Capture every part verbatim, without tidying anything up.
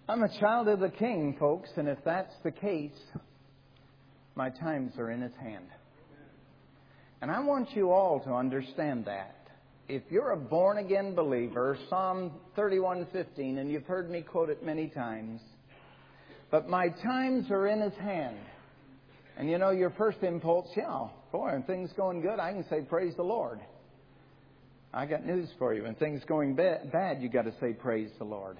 I'm a child of the King, folks, and if that's the case, my times are in His hand. And I want you all to understand that. If you're a born-again believer, Psalm thirty-one fifteen, and you've heard me quote it many times, but my times are in His hand. And you know, your first impulse, yeah, boy, when things going good, I can say, praise the Lord. I got news for you. When things going ba- bad, you got to say, praise the Lord.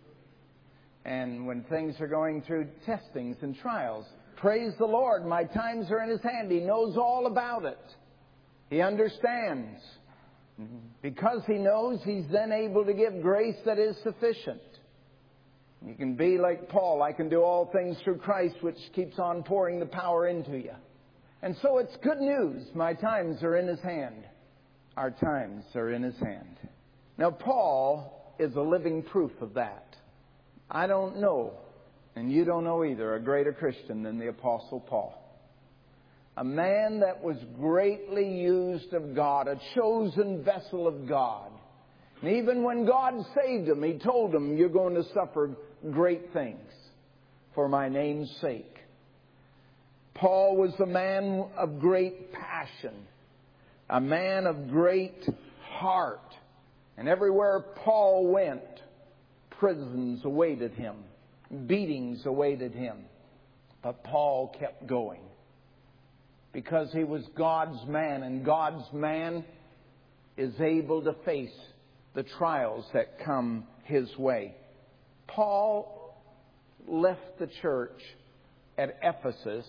And when things are going through testings and trials, praise the Lord. My times are in His hand. He knows all about it. He understands. Because He knows, He's then able to give grace that is sufficient. You can be like Paul. I can do all things through Christ, which keeps on pouring the power into you. And so it's good news. My times are in His hand. Our times are in His hand. Now, Paul is a living proof of that. I don't know, and you don't know either, a greater Christian than the Apostle Paul. A man that was greatly used of God, a chosen vessel of God. And even when God saved him, He told him, you're going to suffer great things for my name's sake. Paul was a man of great passion, a man of great heart. And everywhere Paul went, prisons awaited him, beatings awaited him. But Paul kept going because he was God's man, and God's man is able to face the trials that come his way. Paul left the church at Ephesus,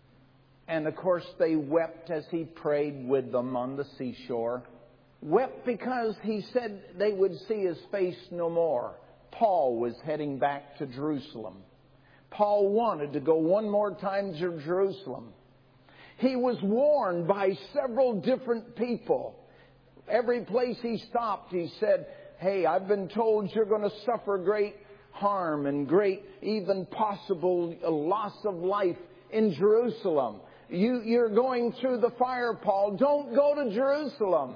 and of course they wept as he prayed with them on the seashore. Wept because he said they would see his face no more. Paul was heading back to Jerusalem. Paul wanted to go one more time to Jerusalem. He was warned by several different people. Every place he stopped, he said, hey, I've been told you're going to suffer great harm and great, even possible loss of life in Jerusalem. You, you're going through the fire, Paul. Don't go to Jerusalem.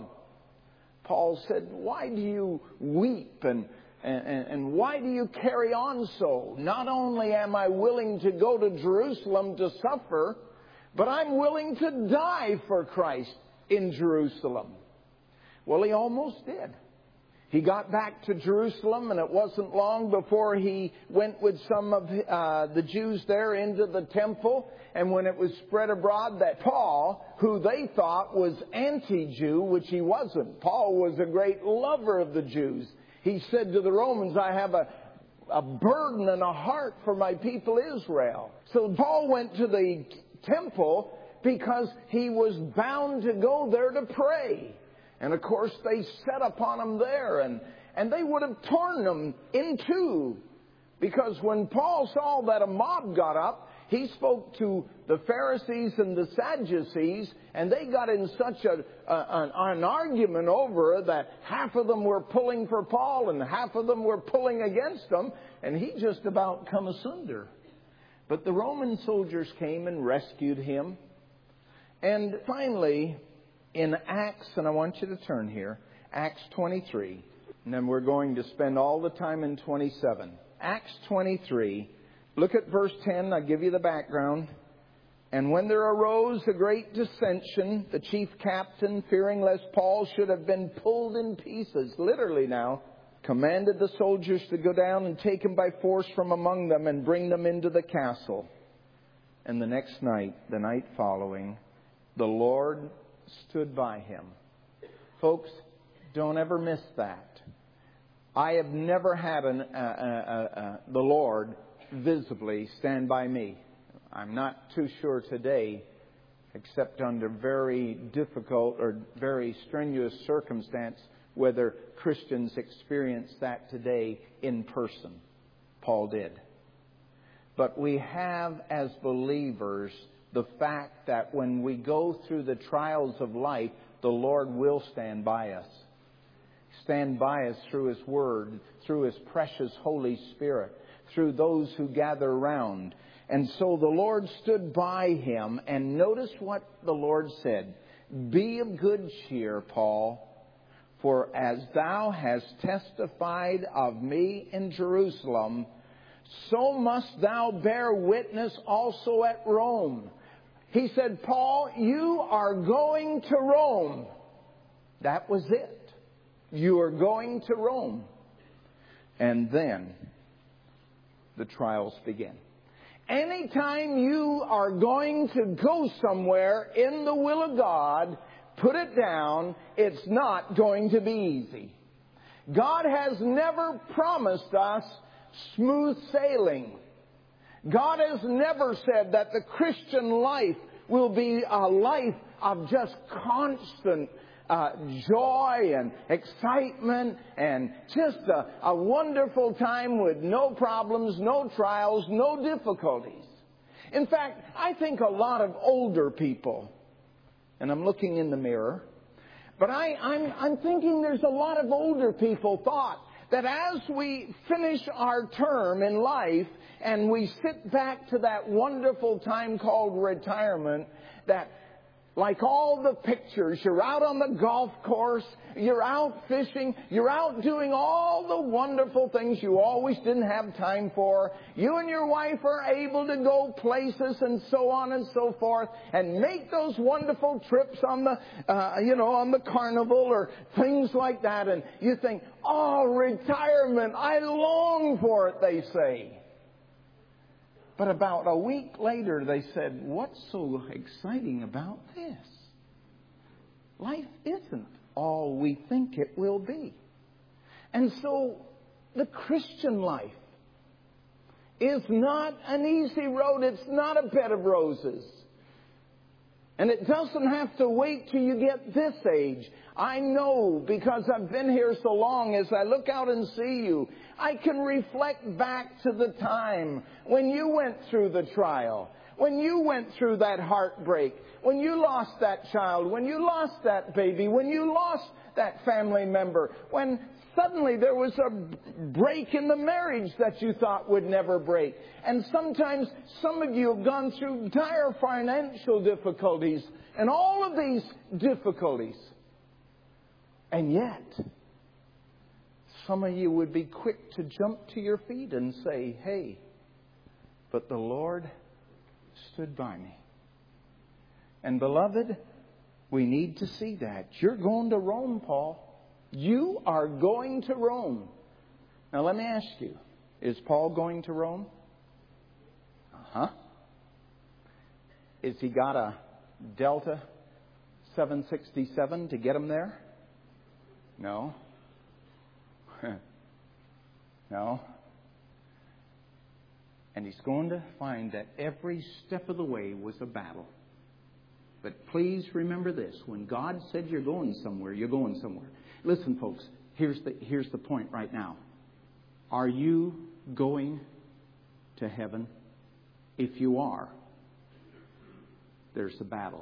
Paul said, why do you weep and, and, and why do you carry on so? Not only am I willing to go to Jerusalem to suffer, but I'm willing to die for Christ in Jerusalem. Well, he almost did. He got back to Jerusalem, and it wasn't long before he went with some of uh, the Jews there into the temple. And when it was spread abroad that Paul, who they thought was anti-Jew, which he wasn't. Paul was a great lover of the Jews. He said to the Romans, I have a, a burden and a heart for my people Israel. So Paul went to the temple because he was bound to go there to pray. And of course they set upon him there, and, and they would have torn him in two. Because when Paul saw that a mob got up, he spoke to the Pharisees and the Sadducees, and they got in such a, a, an, an argument over that half of them were pulling for Paul and half of them were pulling against him, and he just about come asunder. But the Roman soldiers came and rescued him. And finally, in Acts, and I want you to turn here, Acts twenty-three, and then we're going to spend all the time in twenty-seven. Acts twenty-three, look at verse ten, I'll give you the background. And when there arose a great dissension, the chief captain, fearing lest Paul should have been pulled in pieces, literally now, commanded the soldiers to go down and take him by force from among them and bring them into the castle. And the next night, the night following, the Lord stood by him. Folks, don't ever miss that. I have never had an, uh, uh, uh, the Lord visibly stand by me. I'm not too sure today, except under very difficult or very strenuous circumstance, whether Christians experience that today in person. Paul did. But we have, as believers, the fact that when we go through the trials of life, the Lord will stand by us. Stand by us through His Word, through His precious Holy Spirit, through those who gather around. And so the Lord stood by him, and notice what the Lord said. Be of good cheer, Paul, for as thou hast testified of me in Jerusalem, so must thou bear witness also at Rome. He said, Paul, you are going to Rome. That was it. You are going to Rome. And then the trials begin. Anytime you are going to go somewhere in the will of God, put it down, it's not going to be easy. God has never promised us smooth sailing. God has never said that the Christian life will be a life of just constant uh, joy and excitement and just a, a wonderful time with no problems, no trials, no difficulties. In fact, I think a lot of older people, and I'm looking in the mirror, but I, I'm, I'm thinking there's a lot of older people thought that as we finish our term in life and we sit back to that wonderful time called retirement, that like all the pictures, you're out on the golf course, you're out fishing, you're out doing all the wonderful things you always didn't have time for. You and your wife are able to go places and so on and so forth and make those wonderful trips on the, uh, you know, on the carnival or things like that. And you think, oh, retirement, I long for it, they say. But about a week later, they said, what's so exciting about this? Life isn't all we think it will be. And so the Christian life is not an easy road. It's not a bed of roses. And it doesn't have to wait till you get this age. I know because I've been here so long, as I look out and see you, I can reflect back to the time when you went through the trial, when you went through that heartbreak, when you lost that child, when you lost that baby, when you lost that family member, when suddenly there was a break in the marriage that you thought would never break. And sometimes some of you have gone through dire financial difficulties and all of these difficulties. And yet, some of you would be quick to jump to your feet and say, hey, but the Lord stood by me. And beloved, we need to see that. You're going to Rome, Paul. You are going to Rome. Now let me ask you, is Paul going to Rome? Uh-huh. Is he got a Delta seven sixty-seven to get him there? No. No. And he's going to find that every step of the way was a battle. But please remember this. When God said you're going somewhere, you're going somewhere. Listen, folks, here's the, here's the point right now. Are you going to heaven? If you are, there's a battle.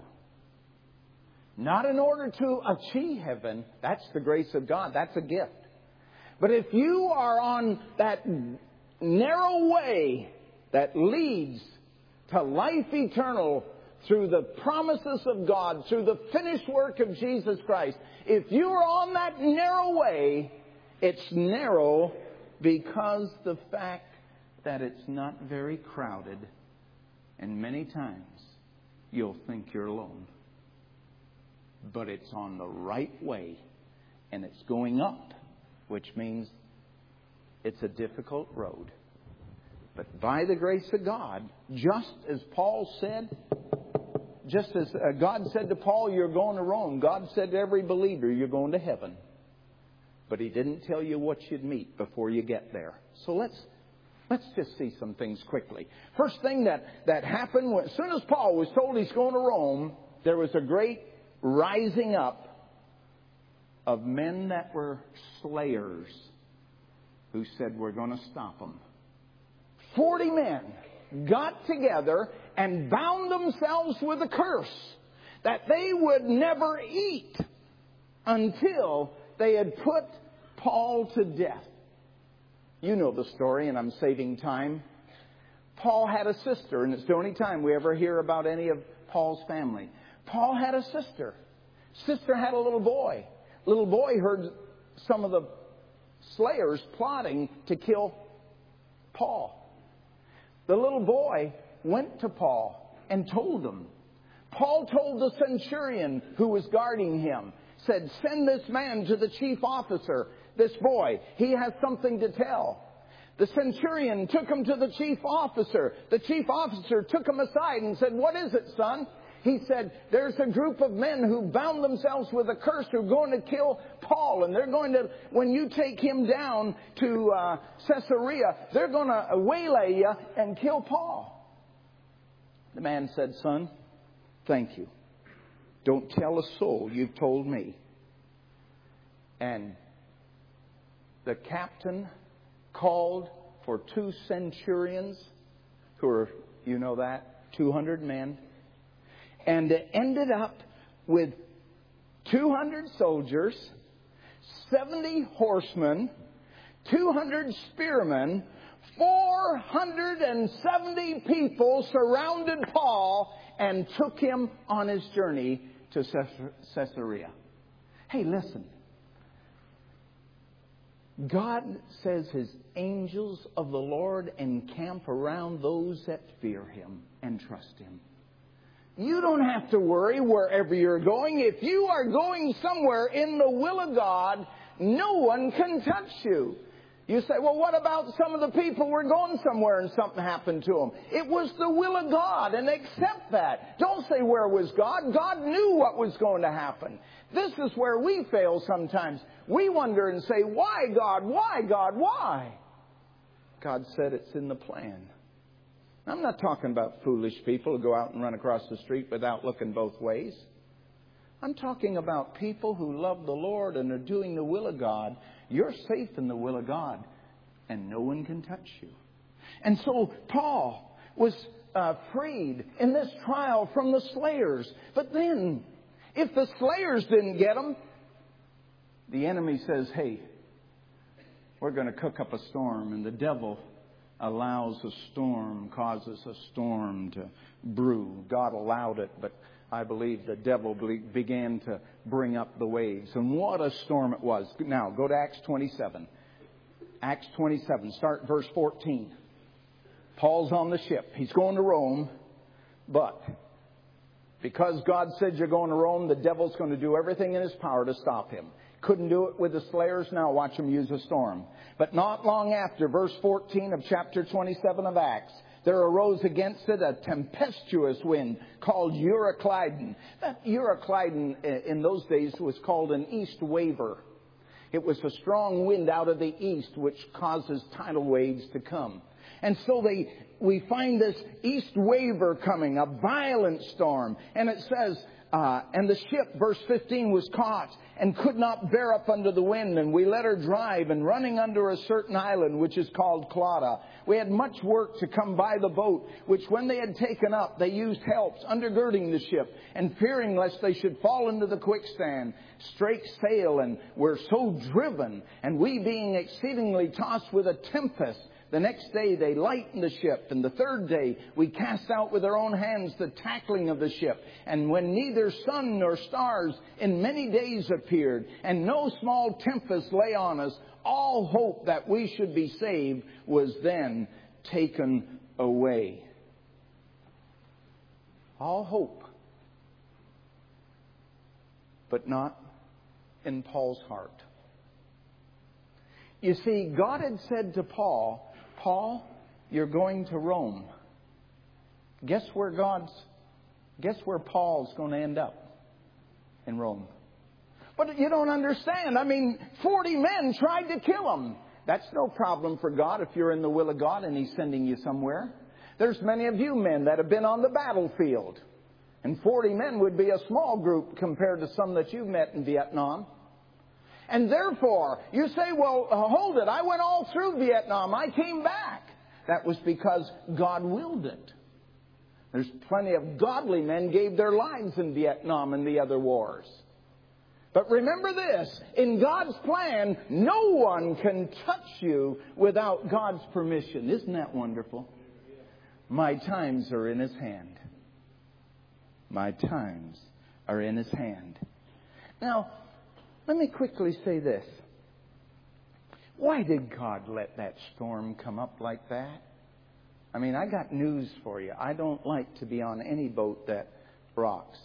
Not in order to achieve heaven. That's the grace of God. That's a gift. But if you are on that narrow way that leads to life eternal through the promises of God, through the finished work of Jesus Christ, if you are on that narrow way, it's narrow because the fact that it's not very crowded, and many times you'll think you're alone. But it's on the right way, and it's going up, which means it's a difficult road. But by the grace of God, just as Paul said, just as God said to Paul, you're going to Rome, God said to every believer, you're going to heaven. But He didn't tell you what you'd meet before you get there. So let's let's just see some things quickly. First thing that, that happened, as soon as Paul was told he's going to Rome, there was a great rising up of men that were slayers who said, we're going to stop them. Forty men got together and bound themselves with a curse that they would never eat until they had put Paul to death. You know the story, and I'm saving time. Paul had a sister, and it's the only time we ever hear about any of Paul's family. Paul had a sister. Sister had a little boy. Little boy heard some of the slayers plotting to kill Paul. The little boy went to Paul and told him. Paul told the centurion who was guarding him, said, send this man to the chief officer, this boy. He has something to tell. The centurion took him to the chief officer. The chief officer took him aside and said, what is it, son? He said, there's a group of men who bound themselves with a curse who are going to kill Paul. And they're going to, when you take him down to uh, Caesarea, they're going to waylay you and kill Paul. The man said, son, thank you. Don't tell a soul you've told me. And the captain called for two centurions who are, you know that, two hundred men. And it ended up with two hundred soldiers, seventy horsemen, two hundred spearmen, four hundred seventy people surrounded Paul and took him on his journey to Caesarea. Hey, listen. God says His angels of the Lord encamp around those that fear Him and trust Him. You don't have to worry wherever you're going. If you are going somewhere in the will of God, no one can touch you. You say, well, what about some of the people were going somewhere and something happened to them? It was the will of God, and accept that. Don't say, where was God? God knew what was going to happen. This is where we fail sometimes. We wonder and say, why, God? Why, God? Why? God said it's in the plan. I'm not talking about foolish people who go out and run across the street without looking both ways. I'm talking about people who love the Lord and are doing the will of God. You're safe in the will of God, and no one can touch you. And so Paul was uh, freed in this trial from the slayers. But then, if the slayers didn't get him, the enemy says, hey, we're going to cook up a storm. And the devil allows a storm, causes a storm to brew. God allowed it, but I believe the devil began to bring up the waves. And what a storm it was. Now, go to Acts twenty-seven. Acts twenty-seven, start verse fourteen. Paul's on the ship. He's going to Rome, but because God said you're going to Rome, the devil's going to do everything in his power to stop him. Couldn't do it with the slayers. Now watch him use a storm. But not long after, verse fourteen of chapter twenty-seven of Acts, there arose against it a tempestuous wind called Euroclydon. That Euroclydon in those days was called an east waver. It was a strong wind out of the east which causes tidal waves to come. And so they, we find this east waver coming, a violent storm. And it says, uh, and the ship, verse fifteen, was caught and could not bear up under the wind. And we let her drive, and running under a certain island, which is called Clauda. We had much work to come by the boat, which when they had taken up, they used helps, undergirding the ship, and fearing lest they should fall into the quicksand, strake sail, and were so driven. And we being exceedingly tossed with a tempest, the next day they lightened the ship, and the third day we cast out with our own hands the tackling of the ship. And when neither sun nor stars in many days appeared, and no small tempest lay on us, all hope that we should be saved was then taken away. All hope. But not in Paul's heart. You see, God had said to Paul, Paul, you're going to Rome. Guess where God's, guess where Paul's going to end up? In Rome. But you don't understand. I mean, forty men tried to kill him. That's no problem for God if you're in the will of God and He's sending you somewhere. There's many of you men that have been on the battlefield. And forty men would be a small group compared to some that you've met in Vietnam. And therefore, you say, well, hold it. I went all through Vietnam. I came back. That was because God willed it. There's plenty of godly men gave their lives in Vietnam and the other wars. But remember this, in God's plan, no one can touch you without God's permission. Isn't that wonderful? My times are in His hand. My times are in His hand. Now, let me quickly say this. Why did God let that storm come up like that? I mean, I got news for you. I don't like to be on any boat that rocks.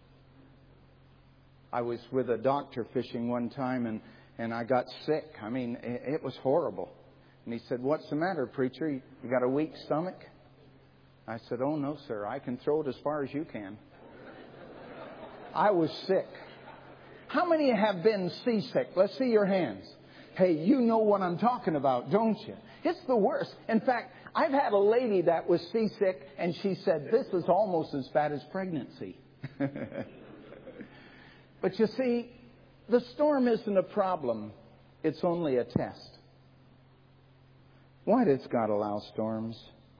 I was with a doctor fishing one time, and, and I got sick. I mean, it, it was horrible. And he said, "What's the matter, preacher? You got a weak stomach?" I said, "Oh, no, sir. I can throw it as far as you can." I was sick. How many have been seasick? Let's see your hands. Hey, you know what I'm talking about, don't you? It's the worst. In fact, I've had a lady that was seasick, and she said, "This is almost as bad as pregnancy." But you see, the storm isn't a problem. It's only a test. Why does God allow storms?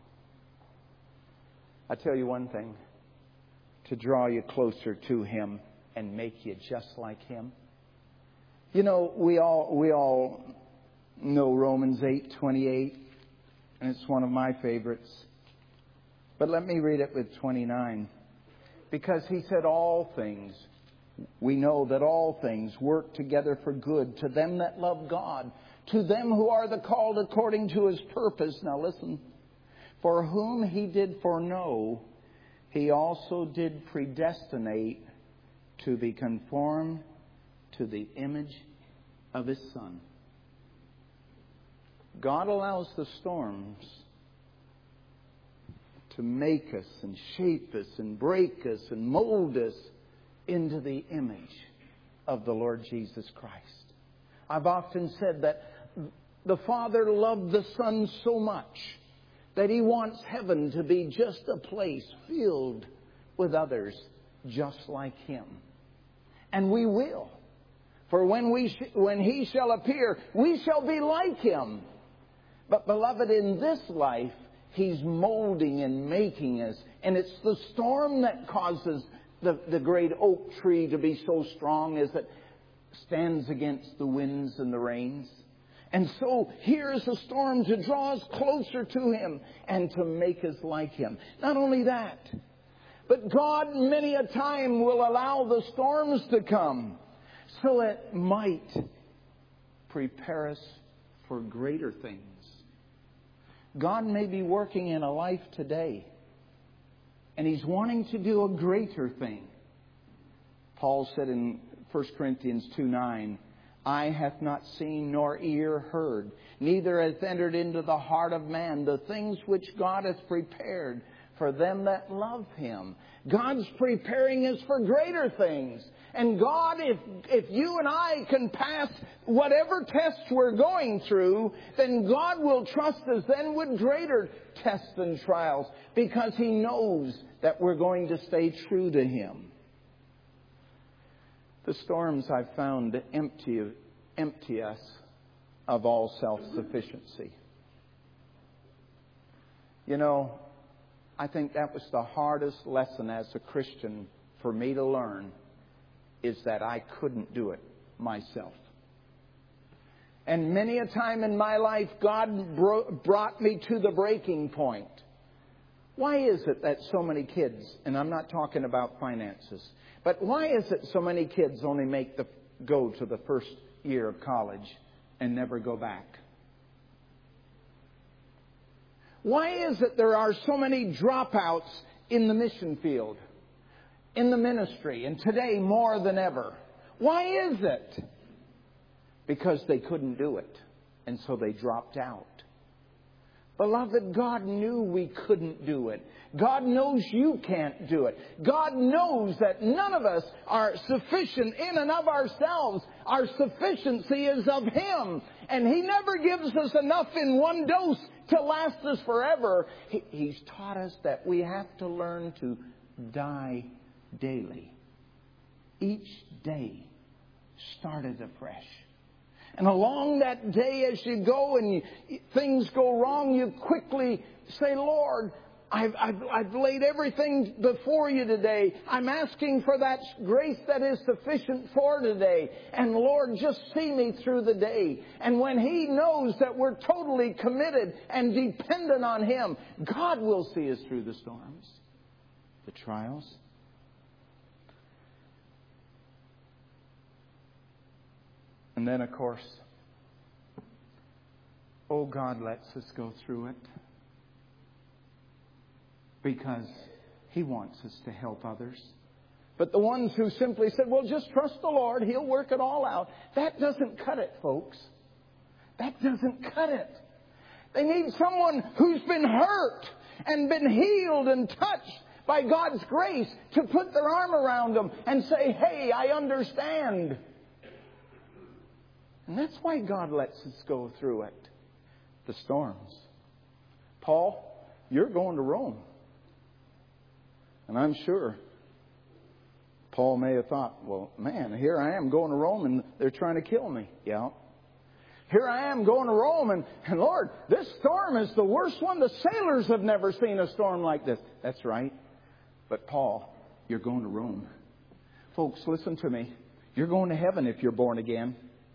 I tell you one thing. To draw you closer to Him and make you just like Him. You know, we all we all know Romans eight twenty-eight, and it's one of my favorites. But let me read it with twenty-nine. Because he said all things, we know that all things work together for good to them that love God, to them who are the called according to His purpose. Now listen. For whom He did foreknow, He also did predestinate to be conformed to the image of His Son. God allows the storms to make us and shape us and break us and mold us into the image of the Lord Jesus Christ. I've often said that the Father loved the Son so much that He wants heaven to be just a place filled with others just like Him. And we will. For when we sh- when He shall appear, we shall be like Him. But beloved, in this life, He's molding and making us. And it's the storm that causes the, the great oak tree to be so strong as it stands against the winds and the rains. And so here is a storm to draw us closer to Him and to make us like Him. Not only that, but God many a time will allow the storms to come so it might prepare us for greater things. God may be working in a life today, and He's wanting to do a greater thing. Paul said in First Corinthians two nine, "Eye hath not seen, nor ear heard, neither hath entered into the heart of man the things which God hath prepared for them that love Him." God's preparing us for greater things. And God, if, if you and I can pass whatever tests we're going through, then God will trust us then with greater tests and trials, because He knows that we're going to stay true to Him. The storms, I've found, empty, empty us of all self-sufficiency. You know, I think that was the hardest lesson as a Christian for me to learn, is that I couldn't do it myself. And many a time in my life, God bro- brought me to the breaking point. Why is it that so many kids, and I'm not talking about finances, but why is it so many kids only make the go to the first year of college and never go back? Why is it there are so many dropouts in the mission field, in the ministry, and today more than ever? Why is it? Because they couldn't do it, and so they dropped out. Beloved, God knew we couldn't do it. God knows you can't do it. God knows that none of us are sufficient in and of ourselves. Our sufficiency is of Him. And He never gives us enough in one dose to last us forever. He, he's taught us that we have to learn to die daily. Each day started afresh. And along that day, as you go and you, things go wrong, you quickly say, "Lord, I've, I've, I've laid everything before you today. I'm asking for that grace that is sufficient for today. And Lord, just see me through the day." And when He knows that we're totally committed and dependent on Him, God will see us through the storms, the trials. And then, of course, oh, God lets us go through it. because He wants us to help others. But the ones who simply said, well, just trust the Lord, He'll work it all out. That doesn't cut it, folks. That doesn't cut it. They need someone who's been hurt and been healed and touched by God's grace to put their arm around them and say, hey, I understand. And that's why God lets us go through it. The storms. Paul, you're going to Rome. And I'm sure Paul may have thought, well, man, here I am going to Rome and they're trying to kill me. Yeah. Here I am going to Rome and, and Lord, this storm is the worst one. The sailors have never seen a storm like this. That's right. But Paul, you're going to Rome. Folks, listen to me. You're going to heaven if you're born again.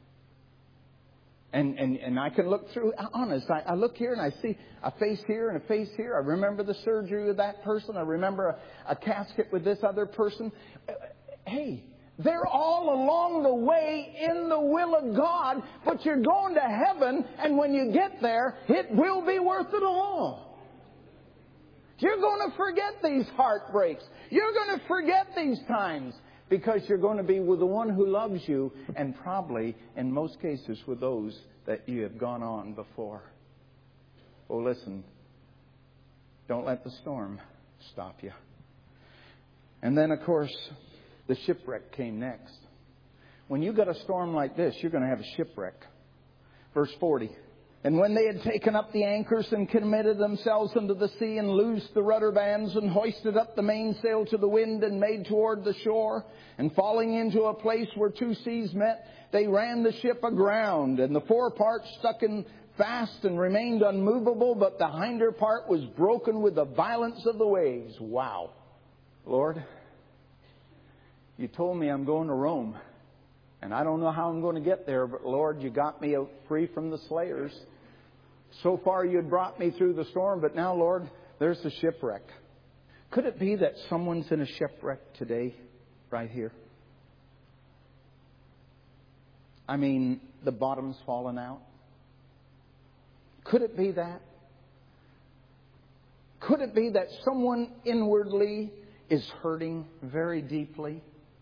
And, and, and I can look through, honest, I, I look here and I see a face here and a face here. I remember the surgery with that person. I remember a, a casket with this other person. Hey, they're all along the way in the will of God, but you're going to heaven, and when you get there, it will be worth it all. You're going to forget these heartbreaks. You're going to forget these times. Because you're going to be with the one who loves you, and probably, in most cases, with those that you have gone on before. Oh, listen. Don't let the storm stop you. And then, of course, the shipwreck came next. When you got a storm like this, you're going to have a shipwreck. Verse forty. And when they had taken up the anchors and committed themselves into the sea and loosed the rudder bands and hoisted up the mainsail to the wind and made toward the shore, and falling into a place where two seas met, they ran the ship aground, and the fore part stuck in fast and remained unmovable, but the hinder part was broken with the violence of the waves. Wow. Lord, you told me I'm going to Rome, and I don't know how I'm going to get there, but Lord, you got me free from the slayers. So far you had brought me through the storm, but now, Lord, there's the shipwreck. Could it be that someone's in a shipwreck today, right here? I mean, the bottom's fallen out. Could it be that? Could it be that someone inwardly is hurting very deeply?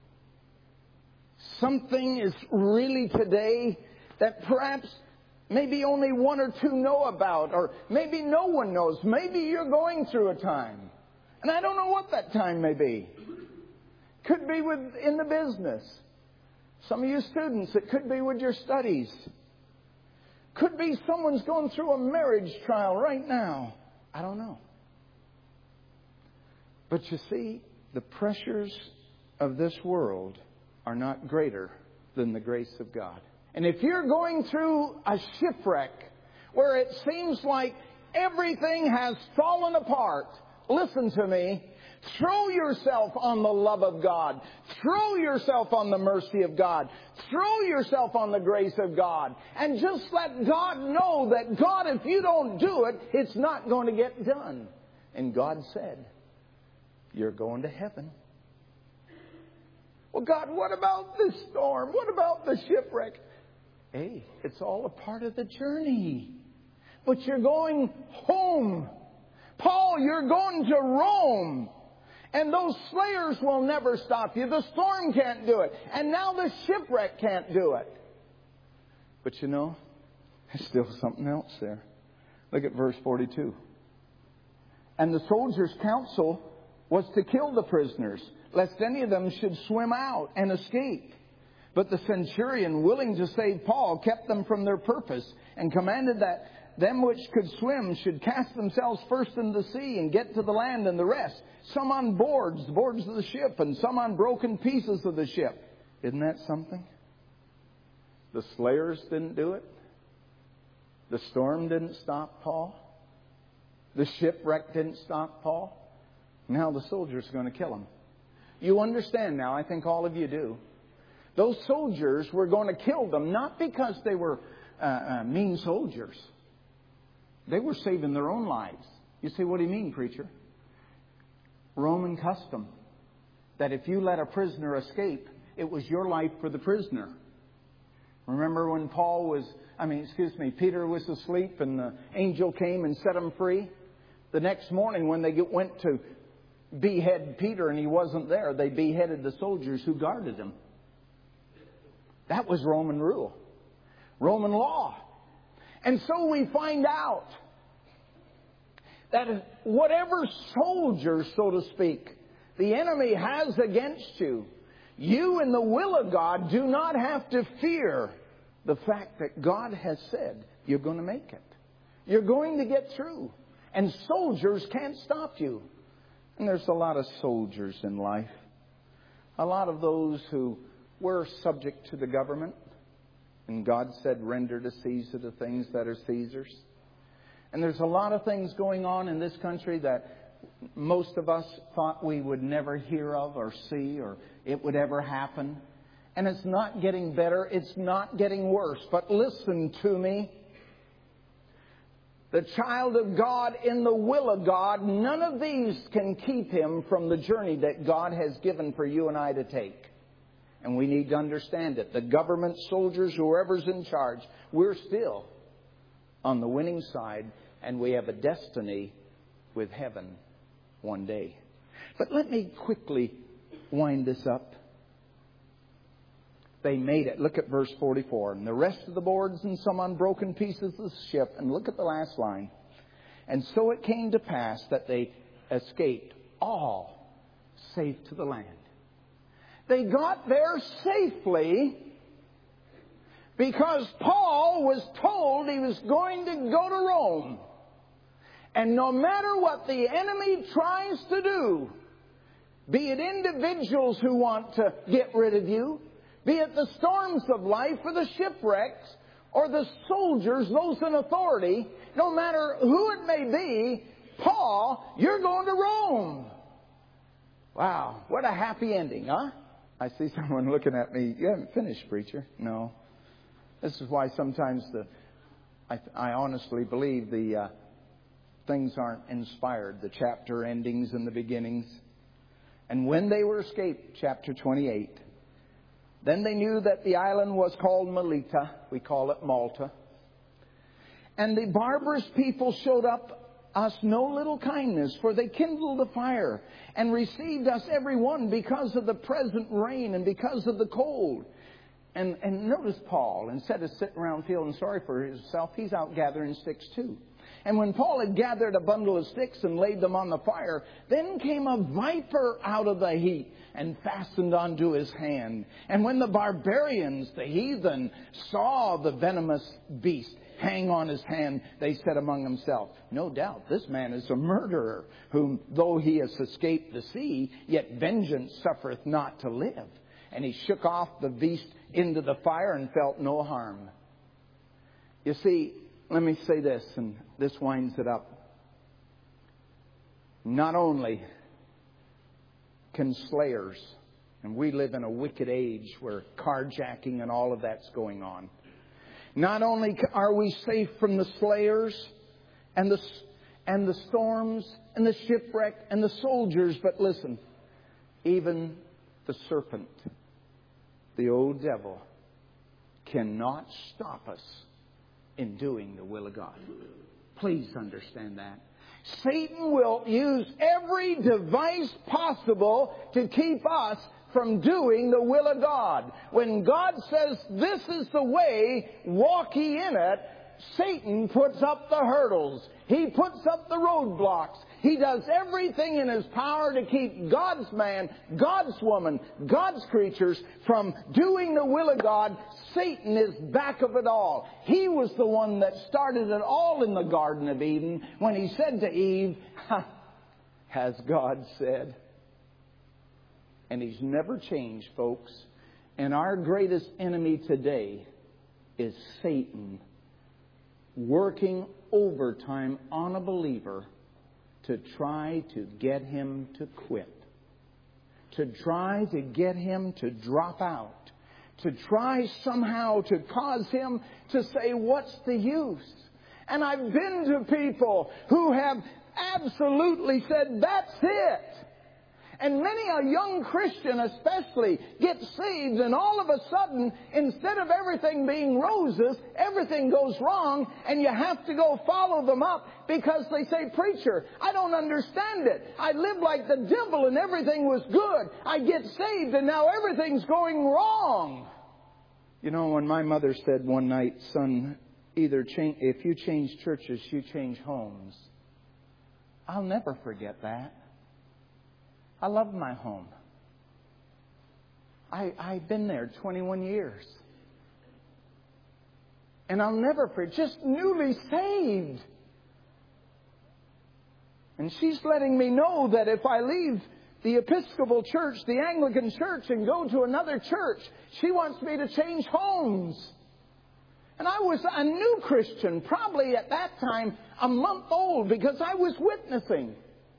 Something is really today that perhaps maybe only one or two know about, or maybe no one knows. Maybe you're going through a time. And I don't know what that time may be. Could be with in the business. Some of you students, it could be with your studies. Could be someone's going through a marriage trial right now. I don't know. But you see, the pressures of this world are not greater than the grace of God. And if you're going through a shipwreck where it seems like everything has fallen apart, listen to me. Throw yourself on the love of God. Throw yourself on the mercy of God. Throw yourself on the grace of God. And just let God know that, God, if you don't do it, it's not going to get done. And God said, you're going to heaven. Well, God, what about this storm? What about the shipwreck? Hey, it's all a part of the journey. But you're going home. Paul, you're going to Rome. And those slayers will never stop you. The storm can't do it. And now the shipwreck can't do it. But you know, there's still something else there. Look at verse forty-two. And the soldiers' counsel was to kill the prisoners, lest any of them should swim out and escape. But the centurion, willing to save Paul, kept them from their purpose, and commanded that them which could swim should cast themselves first into the sea and get to the land, and the rest, some on boards, the boards of the ship, and some on broken pieces of the ship. Isn't that something? The slayers didn't do it. The storm didn't stop Paul. The shipwreck didn't stop Paul. Now the soldiers are going to kill him. You understand now, I think all of you do. Those soldiers were going to kill them, not because they were uh, uh, mean soldiers. They were saving their own lives. You say, what do you mean, preacher? Roman custom. That if you let a prisoner escape, it was your life for the prisoner. Remember when Paul was, I mean, excuse me, Peter was asleep and the angel came and set him free? The next morning when they get, went to behead Peter and he wasn't there, they beheaded the soldiers who guarded him. That was Roman rule, Roman law. And so we find out that whatever soldier, so to speak, the enemy has against you, you in the will of God do not have to fear the fact that God has said you're going to make it. You're going to get through. And soldiers can't stop you. And there's a lot of soldiers in life. A lot of those who were subject to the government. And God said, render to Caesar the things that are Caesar's. And there's a lot of things going on in this country that most of us thought we would never hear of or see or it would ever happen. And it's not getting better. It's not getting worse. But listen to me. The child of God in the will of God, none of these can keep him from the journey that God has given for you and I to take. And we need to understand it. The government, soldiers, whoever's in charge, we're still on the winning side. And we have a destiny with heaven one day. But let me quickly wind this up. They made it. Look at verse forty-four. And the rest of the boards and some unbroken pieces of the ship. And look at the last line. And so it came to pass that they escaped all safe to the land. They got there safely because Paul was told he was going to go to Rome. And no matter what the enemy tries to do, be it individuals who want to get rid of you, be it the storms of life or the shipwrecks or the soldiers, those in authority, no matter who it may be, Paul, you're going to Rome. Wow, what a happy ending, huh? I see someone looking at me. You haven't finished, preacher. No. This is why sometimes the I, I honestly believe the uh, things aren't inspired, the chapter endings and the beginnings. And when they were escaped, chapter twenty-eight, then they knew that the island was called Melita. We call it Malta. And the barbarous people showed up us no little kindness, for they kindled a fire and received us every one because of the present rain and because of the cold. And, and notice Paul, instead of sitting around feeling sorry for himself, he's out gathering sticks too. And when Paul had gathered a bundle of sticks and laid them on the fire, then came a viper out of the heat and fastened onto his hand. And when the barbarians, the heathen, saw the venomous beast hang on his hand, they said among themselves, no doubt this man is a murderer, whom though he has escaped the sea, yet vengeance suffereth not to live. And he shook off the beast into the fire and felt no harm. You see, let me say this, and this winds it up. Not only can slayers, and we live in a wicked age where carjacking and all of that's going on. Not only are we safe from the slayers and the, and the storms and the shipwreck and the soldiers, but listen, even the serpent, the old devil, cannot stop us in doing the will of God. Please understand that. Satan will use every device possible to keep us from doing the will of God. When God says, this is the way, walk ye in it, Satan puts up the hurdles. He puts up the roadblocks. He does everything in his power to keep God's man, God's woman, God's creatures from doing the will of God. Satan is back of it all. He was the one that started it all in the Garden of Eden when he said to Eve, has God said? And he's never changed, folks. And our greatest enemy today is Satan, working overtime on a believer to try to get him to quit, to try to get him to drop out, to try somehow to cause him to say, what's the use? And I've been to people who have absolutely said, that's it. And many a young Christian especially gets saved, and all of a sudden, instead of everything being roses, everything goes wrong, and you have to go follow them up because they say, "Preacher, I don't understand it. I lived like the devil and everything was good. I get saved and now everything's going wrong." You know, when my mother said one night, "Son, either change, if you change churches, you change homes," I'll never forget that. I love my home. I, I've been there twenty-one years. And I'll never forget, just newly saved. And she's letting me know that if I leave the Episcopal Church, the Anglican Church, and go to another church, she wants me to change homes. And I was a new Christian, probably at that time a month old, because I was witnessing.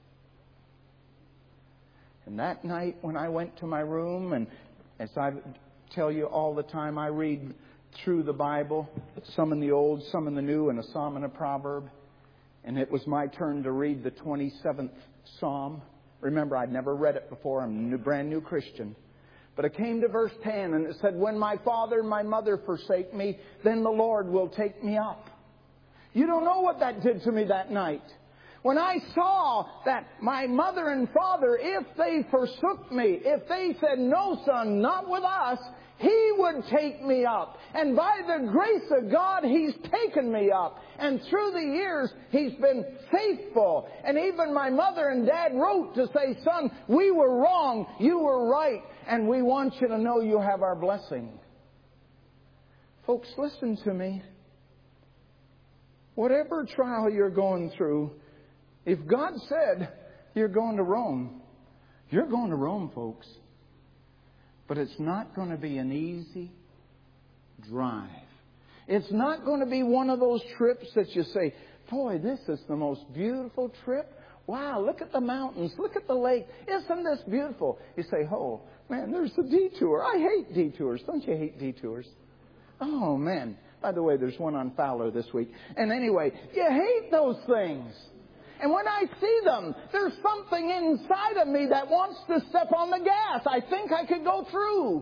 And that night when I went to my room, and as I tell you all the time, I read through the Bible, some in the Old, some in the New, and a Psalm and a Proverb. And it was my turn to read the twenty-seventh Psalm. Remember, I'd never read it before. I'm a brand new Christian. But it came to verse ten, and it said, "When my father and my mother forsake me, then the Lord will take me up." You don't know what that did to me that night. When I saw that my mother and father, if they forsook me, if they said, "No, son, not with us," He would take me up. And by the grace of God, He's taken me up. And through the years, He's been faithful. And even my mother and dad wrote to say, "Son, we were wrong. You were right. And we want you to know you have our blessing." Folks, listen to me. Whatever trial you're going through, if God said you're going to Rome, you're going to Rome, folks. But it's not going to be an easy drive. It's not going to be one of those trips that you say, "Boy, this is the most beautiful trip. Wow, look at the mountains. Look at the lake. Isn't this beautiful?" You say, "Oh, man, there's a detour. I hate detours." Don't you hate detours? Oh, man. By the way, there's one on Fowler this week. And anyway, you hate those things. And when I see them, there's something inside of me that wants to step on the gas. I think I could go through.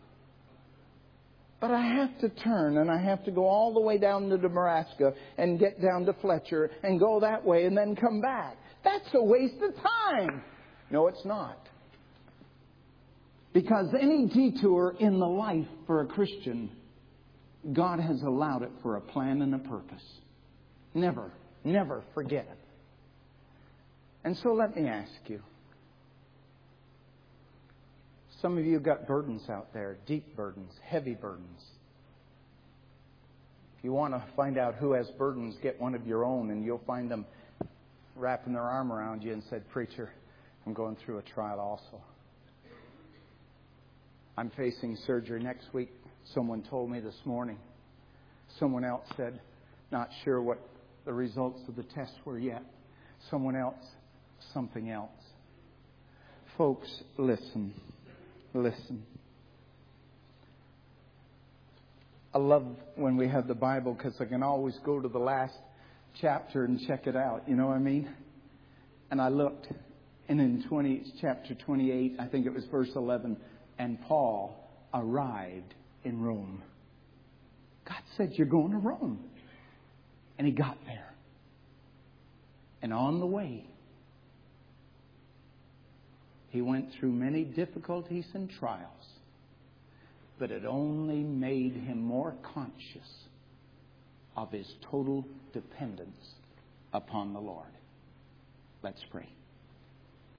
But I have to turn, and I have to go all the way down to Nebraska and get down to Fletcher and go that way and then come back. That's a waste of time. No, it's not. Because any detour in the life for a Christian, God has allowed it for a plan and a purpose. Never, never forget it. And so let me ask you. Some of you have got burdens out there, deep burdens, heavy burdens. If you want to find out who has burdens, get one of your own, and you'll find them wrapping their arm around you and said, "Preacher, I'm going through a trial also. I'm facing surgery next week." Someone told me this morning. Someone else said, "Not sure what the results of the tests were yet." Someone else, something else. Folks, listen. Listen. I love when we have the Bible because I can always go to the last chapter and check it out. You know what I mean? And I looked, and in twenty, chapter twenty-eight, I think it was verse eleven, "And Paul arrived in Rome." God said, "You're going to Rome." And he got there. And on the way, he went through many difficulties and trials, but it only made him more conscious of his total dependence upon the Lord. Let's pray.